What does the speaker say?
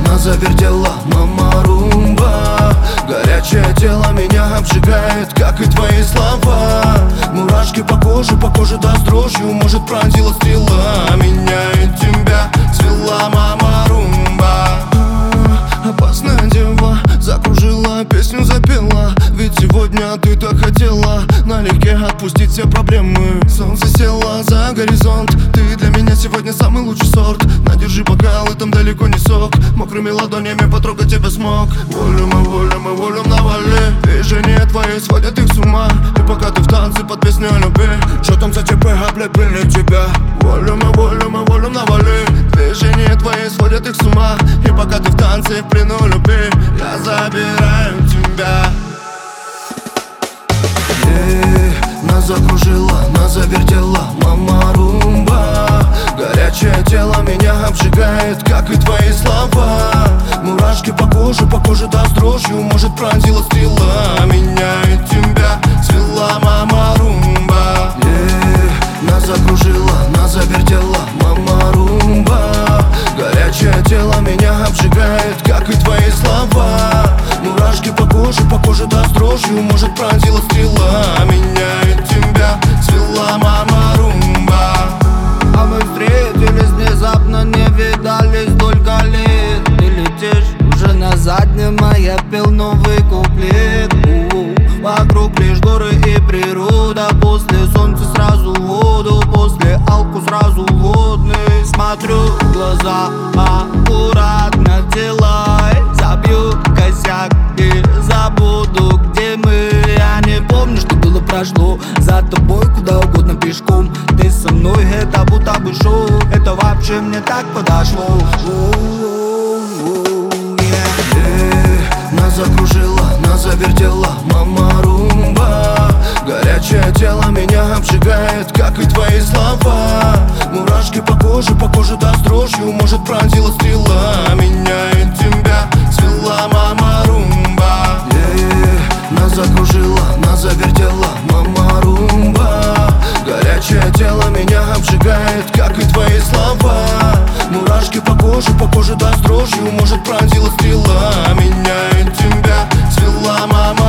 нас завертела мама румба. Горячее тело меня обжигает, как и твои слова. Мурашки по коже даст дрожью. Может, пронзила стрела, меня и тебя свела мама румба. Опасная дева, закружила, песню запела. Ведь сегодня ты так хотела налегке отпустить все проблемы. Солнце село за горизонт, ты для меня сегодня самый лучший сорт. Надержи бокал, и там далеко не сок. Мокрыми ладонями потрогать тебя смог. Волю на вале. Движения твои сводят их с ума. И пока ты в танце под песню о любви, что там за ЧП, облепили тебя. Волю на вале. Движения твои сводят их с ума. И пока ты в танце, в плену любви, я забираю тебя. Нас закружила, нас завертела мама румба. Горячее тело меня обжигает, как и твои слова. Мурашки по коже даст дрожью. Может, пронзила стрела, меня и тебя свела мама румба. Нас закружила, нас завертела мама румба. Горячее тело меня обжигает, как и твои слова. Мурашки по коже даст дрожью. Может, пронзила стрела, меня и тебя свела мама румба. А мы встретились внезапно, не видались столько лет. Ты летишь уже на заднем, а я пел новый куплет. Вокруг лишь горы и природа. После солнца сразу в воду, после алку сразу водный. Смотрю в глаза, аккуратно делай. Забью косяк и забуду, где мы. Я не помню, что было прошло. За тобой куда угодно пешком. Ты со мной, это будто бы шоу. Это вообще мне так подошло. Нас закружила, нас завертела мама румба. Горячее тело меня обжигает, как и твои слова. Мурашки по коже даст дрожью. Может, пронзила стрела, меня и тебя свела мама румба. Нас закружила, нас завертела мама румба. Горячее тело меня обжигает, как и твои слова. Мурашки по коже даст дрожью. Может, пронзила стрела, меня и тебя свела мама